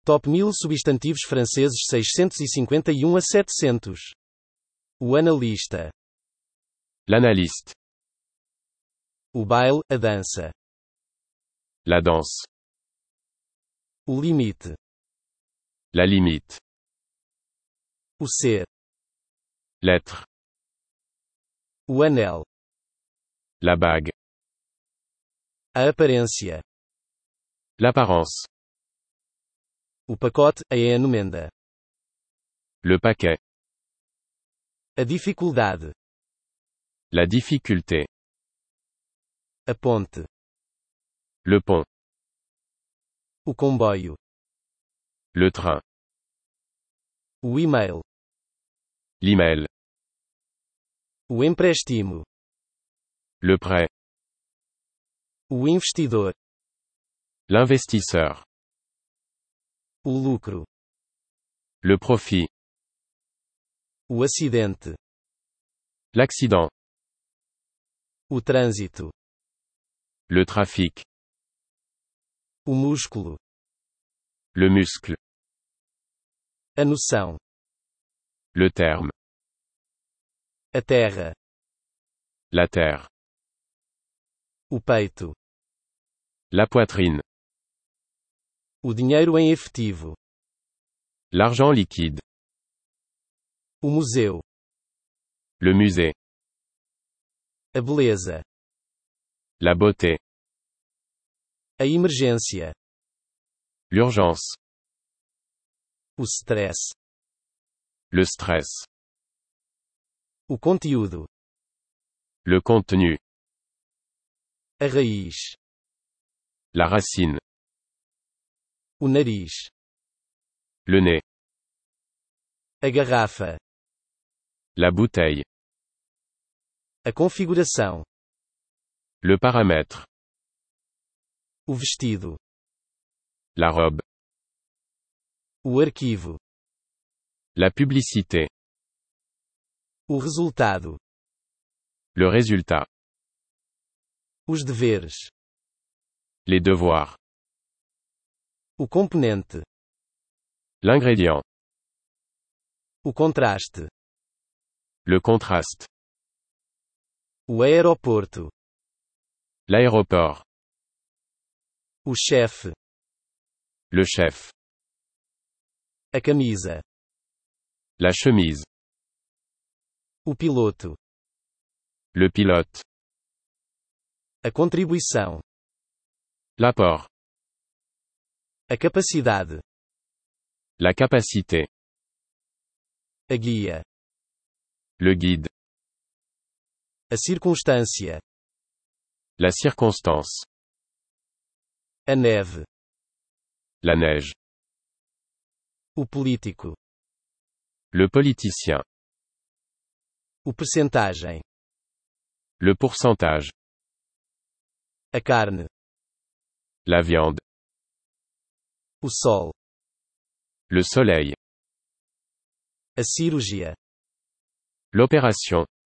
Top 1000 substantivos franceses 651 a 700. O analista. L'analyste. O baile, a dança. La danse. O limite. La limite. O ser. L'être. O anel. La bague. A aparência. L'apparence. O pacote, a encomenda. Le paquet. A dificuldade. La difficulté. A ponte. Le pont. O comboio. Le train. O e-mail. L'email. O empréstimo. Le prêt. O investidor. L'investisseur. O lucro. Le profit. O acidente. L'accident. O trânsito. Le trafic. O músculo. Le muscle. A noção. Le terme. A terra. La terre. O peito. La poitrine. O dinheiro em efetivo. L'argent liquide. O museu. Le musée. A beleza. La beauté. A emergência. L'urgence. O stress. Le stress. O conteúdo. Le contenu. A raiz. La racine. O nariz. Le nez. A garrafa. La bouteille. A configuração. Le paramètre. O vestido. La robe. O arquivo. La publicité. O resultado. Le résultat. Os deveres. Les devoirs. O componente. L'ingrédient. O contraste. Le contraste. O aeroporto. L'aéroport. O chefe. Le chef. A camisa. La chemise. O piloto. Le pilote. A contribuição. L'apport. A capacidade. La capacité. A guia. Le guide. A circunstância. La circonstance. A neve. La neige. O político. Le politicien. O percentagem. Le pourcentage. A carne. La viande. O sol. Le soleil. A cirurgia. L'opération.